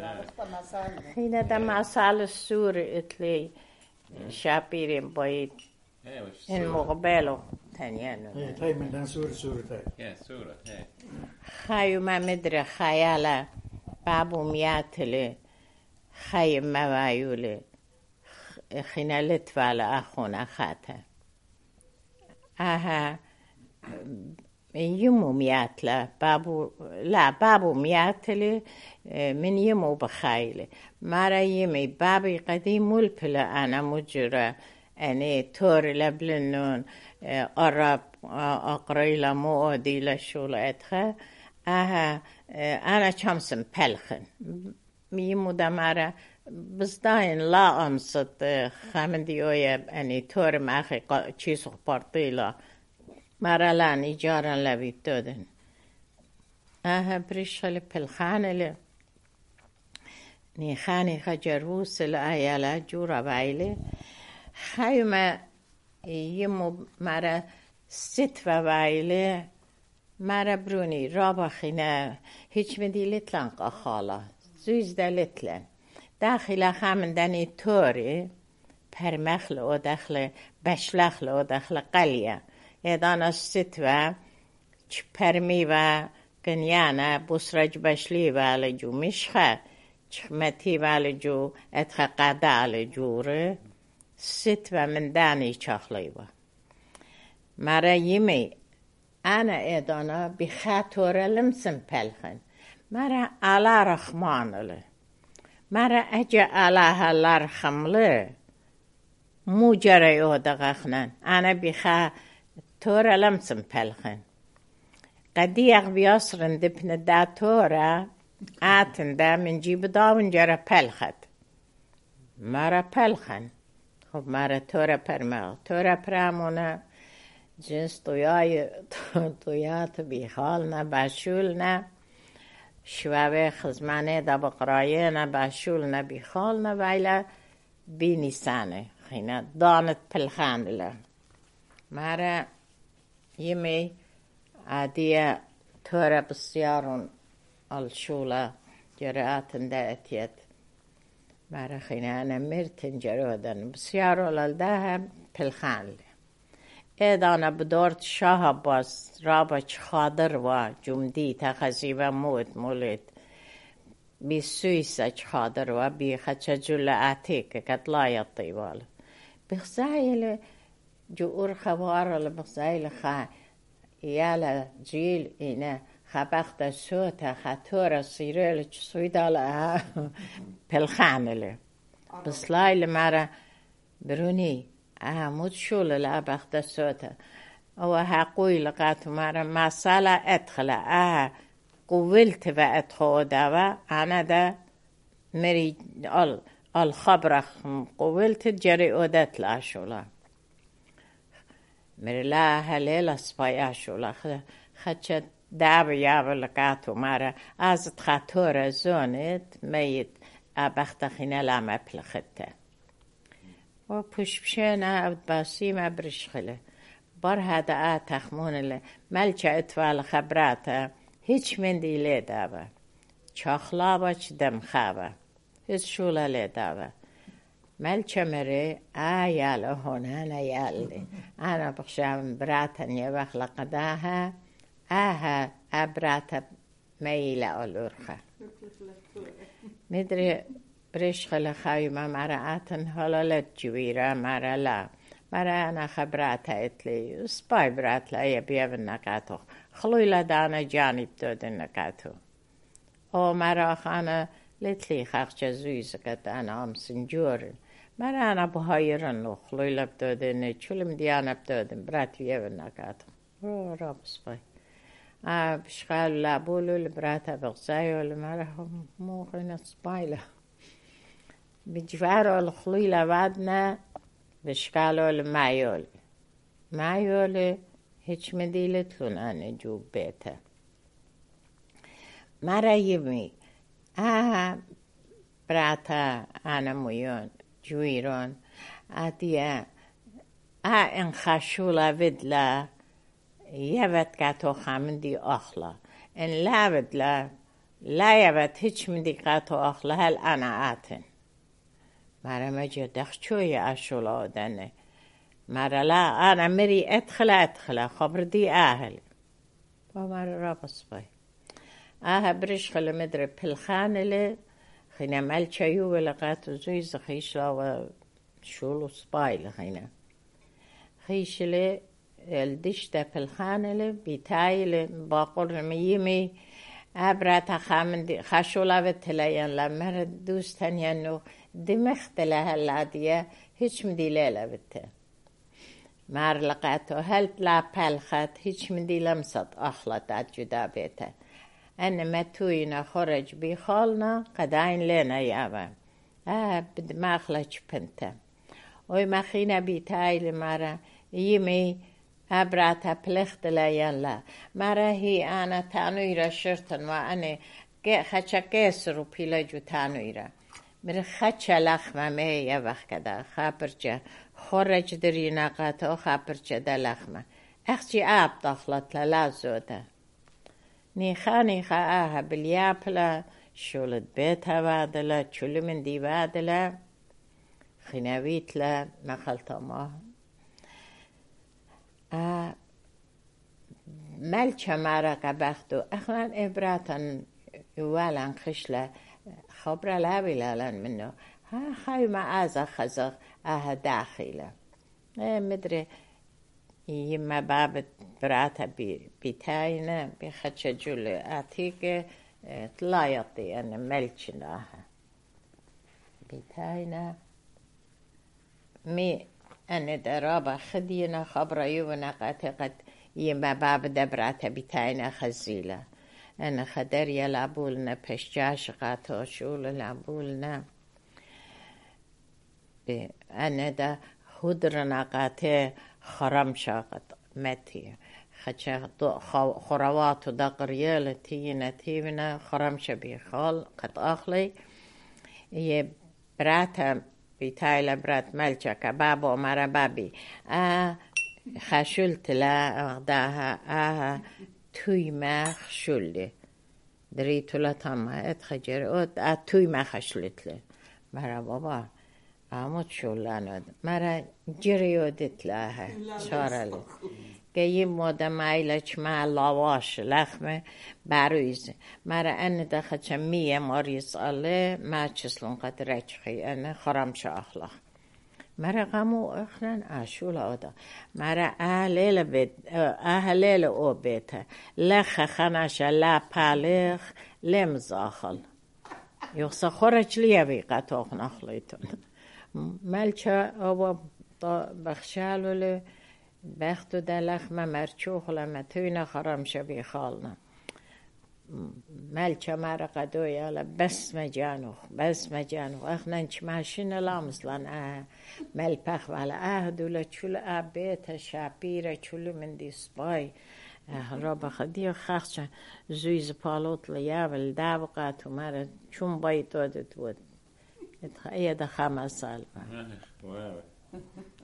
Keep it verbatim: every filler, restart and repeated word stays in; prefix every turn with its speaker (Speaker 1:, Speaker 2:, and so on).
Speaker 1: خينا ده مسال السور اتلي شابيرين بايد إن مقبلو تانيانو
Speaker 2: إيه تاي من دان سورة سورة تاي
Speaker 3: Yeah, سورة هي
Speaker 1: خايو ما مدري خيالا بابو مياتلي خاي ما وايولي خينا لتفالا أخونا أخاتا أها يمو مياتلا بابو لا بابو مياتلي من يمو بخايلي مرا يمي بابي قديم ملبلا أنا مجرى أني تور لبلنون أراب أقريلا مؤدي لشولتها أها أنا شمسن بلخن يمو دمارا بزداين لا أمسط خامنديويا أني تور ماخي چيسو بارتيلا مرا لان إجارا لبيت دودن أها بريشخل بلخانلي ني خاني خجروس الآيالا جورا بايلي خايما يمو مرا ست و بايلي مرا بروني رابا خينا هيچ مدي لتلان قخالا زوز دا لتلان داخل خامن داني توري پرمخل و داخل بشلخل و داخل قليا يدانا ست و چ پرمي و گنيانا بسرج بشلي و جو مشخه چخمتي و جو اتخ قدا جوره ست و من داني چاخلي و مرا يمي أنا إدانا بخاطر لمسن پلخن مرا على رحمان له مرا أجا على لرحم له مو جري أودغخنن أنا بخاطر لمسن پلخن قديق بيصرن دبن دا تورا آتن دا من جيب داون جرى پلخت مرا پلخن خب مرا تورا پرمال تورا پرامونا جنس تویای تویات بیخالنا باشولنا شوابه خزمانه دا بقراینا باشولنا بیخالنا ویلا بی نیسانه خینا دانت پلخان له مرا یمی عادیه تورا بسیارون الشولا جراتن دا اتیت مرا خینا انا مرتن جرودن بسیارون لدها پلخان له ایدانا بدورت شاه باز رابچ خادر و جمدی تخزی و موت مولد بی سویسچ خادر و بی خچجول عتیق کتلای طیوال بخزایل جو خوار بخزایل خا یالا جیل اینه خبخت سوتا خطور سیرل سویدال پلخانله بسلایل مرا برونی أهمود شول الأبخت السوتا أو هقوي لقات مرة مسألة أدخل أه قولت وأدخل دوا أنا دا مري ال الخبر قولت جري أودت لا شولا مري لا هليل سبايا شولا خدشت داب يابل لقاتو مرة أزت خطورة زونت ميت أبخت خينا لما بلخته و پشپشنا عبد باسيم برشخله بر هذا آتخمون له ملچ اتوال خبراته هیچ من دی لی دابه چاخلابه چ دم خوابه هیچ شوله لی دابه ملچ مره آیال هونه نیالی انا بخشم براتن یه وقت لقداها آها ابرات میل الورخه مدري بريش خلا خايمة مرأتن هلالت جويرة مرأ لا مرأ أنا خبراتها إتلي سباي برات لا يبيع النقاطو خلوي لدانا جانب دود النقاطو أو مرأ خانا لتلي خاخ جزويز قد أنا أم سنجورن مرأ أنا بهايرن لو خلوي لبدودن چولم ديانا بدودن برات يبيع النقاطو رو راب سباي آه بشغال لابولو لبراتا بغزايو لمرأ هم موغين سباي له بجوار الخلوي لبعدنا بشكالو المايول مايول هيش مديلتلون أنا جو بيتا مرا يمي آه براتا أنا ميون جويرون آديا آه إن خشولا بدلا يبت كاتو خامندي أخلا إن لا بدلا لا يبت هيش من دقاتو أخلها الأنا آتن مرا مجا دخشوي أشولا دنه مرا لا أنا مري أدخل أدخل خبر دي أهل ومرا رابص باي آها برش خل مدري بالخان اللي خينا مال شيو لقاتو زويز خيش لا شولو سباي لخينا خيش لي الدشتة بالخان اللي بيتاي اللي باقول ميمي أبرات خامن خشولا بتلاين لما دوستن ينو دمخت لها العادية هيش مدي ليلة بته مار لقاتو هل لا بالخات هيش مدي لمسط أخلط عجدا بيته أنا ما توينا خرج بخالنا قداين لنا يابا آه بد ما أخلج بنته وي ما خينا بيتاي لمارا يمي أبراتا بلخت لاين لا مرا هي أنا تانويرا شرطن وأنا خدشا كسرو بيلاجو تانويرا مر خدشا لخمة ميا وقت كدا خابرجا خرج درينا قاتو خابرجا دا لخمة أختي آب دخلت للازودا نيخا نيخا آها باليابلا شولت بيتها وادلا شولي من دي وادلا خناويت لا نخلتا ما آه ملچه مرا قبختو اخلان ابراتن يوالان خشله خبر لابلالن منو ها خاي ما ازا خزق اه داخله اه مدري يما باب براتا بي بيتاينا بخدش جول اتيك طلايطي انا ملچناها بيتاينا مي أنا درابة خدينا خبر يونا قد يما باب دبرات بتاعنا خزيلة أنا خدر يلعبولنا بشجاش قاتو شول يلعبولنا أنا دا خدرنا قاتي خرم شاقت متي خدشا خروات دا قريالة تينا تينا خرم شبي خال قد أخلي يبراتا بيتايلا برات ملچا كبابو مرا بابي آه خشلت لا أغداها آه توي ما خشلي دريتو لا تاما اتخجر اوت آه توي ما خشلت لي مرا بابا آموت شلانو مرا جريو دت لها شارلي گیم مودا مایلچ ما لاواش لخمه برویز مرا ان دخچ میه ماریس آله ما چسلون قد رچخی ان خرم شاخلا مرا قمو اخرن اشول آدا مرا اهلیل بیت اهلیل او بیت لخ خناش لا پالخ لمزاخل یخس خورج لیا بی قطاق نخلیتون ملچه آبا بخشالوله بختو دلخ ما مرچوخ لما توينا خرم شبي خالنا ملچه مرا قدوي على بس مجانوخ بس مجانوخ اخنا انش ماشين لامسلان اه مل پخ ولا اه دولا چول اه بيتا شابيرا چول من دي سباي اه را بخدي خخشا زويز پالوت ليابل دابقاتو مرا چون بايتو دت بود اتخايا دا خمس سال